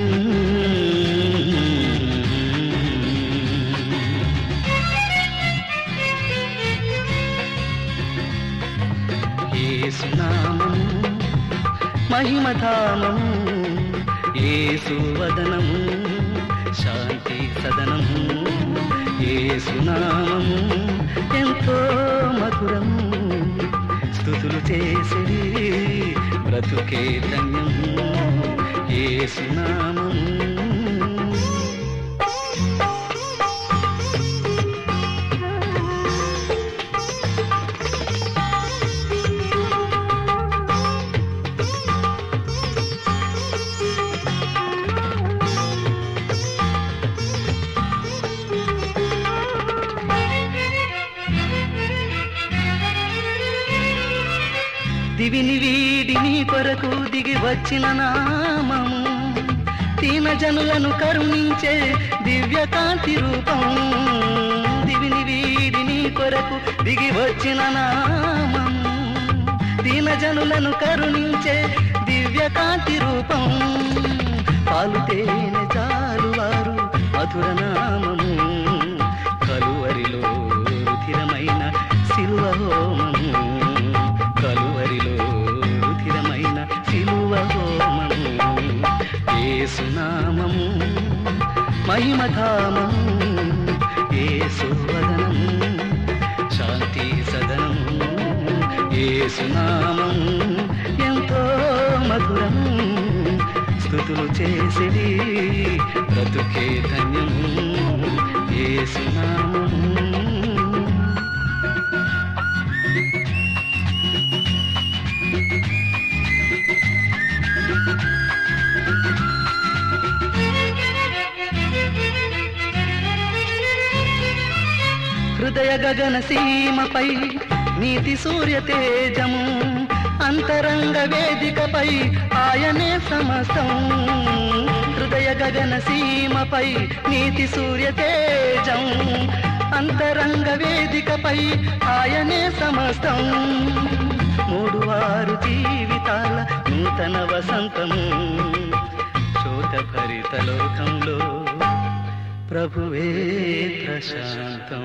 యేసునామం మహిమధామం, యేసువదనం శాంతి సదనం. యేసునామం ఎంతో మధురం, స్తుతులు చేసిరి బ్రతుకే ధన్యం. యేసునామం దివిని వీడి నీ కొరకు దిగి వచ్చిన నామము, దీన జనులను కరుణించే దివ్యకాంతి రూపం. దివిని వీడి నీ కొరకు దిగి వచ్చిన నామము, దీన జనులను కరుణించే దివ్యకాంతి రూపం. పాలు తేనె చాలు వారు మధుర నామము, కలువరిలో రుధిరమైన శిలువ హోమము. కలువరిలో రుధిరమైన శిలువ హోమము. యేసునామము మహిమధామం, యేసువదనం శాంతి సదనం. యేసునామం ఎంతో మధురం, స్తుతులు చేసిరి బ్రతుకే ధన్యం. యేసునామం హృదయ గగన సీమపై నీతి సూర్య తేజము, అంతరంగ వేదికపై ఆయనే సమస్తం. హృదయ గగన సీమపై నీతి సూర్య తేజం, అంతరంగ వేదికపై ఆయనే సమస్తం. మూడు వారు జీవితాల నూతన వసంతము, శోకభరిత లోకంలో ప్రభువే ప్రశాంతం.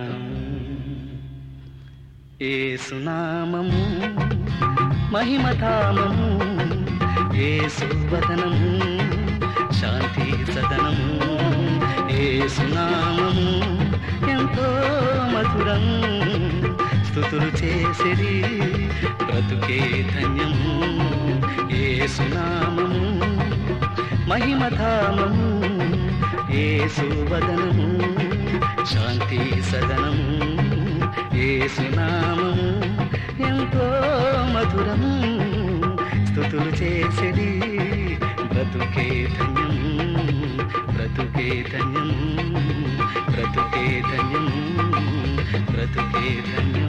యేసునామము మహిమధామము, యేసువదనము శాంతి సదనము. యేసునామము ఎంతో మధురం, స్తుతులు చేసిరి బ్రతుకే ధన్యము. యేసునామము మహిమధామము, యేసువదనము శాంతి సదనము. యేసునామము ఎంతో మధురం, స్తుతులు చేసిరి బ్రతుకే ధన్యము. బ్రతుకే ధన్యము, బ్రతుకే ధన్యము, బ్రతుకే ధన్యము.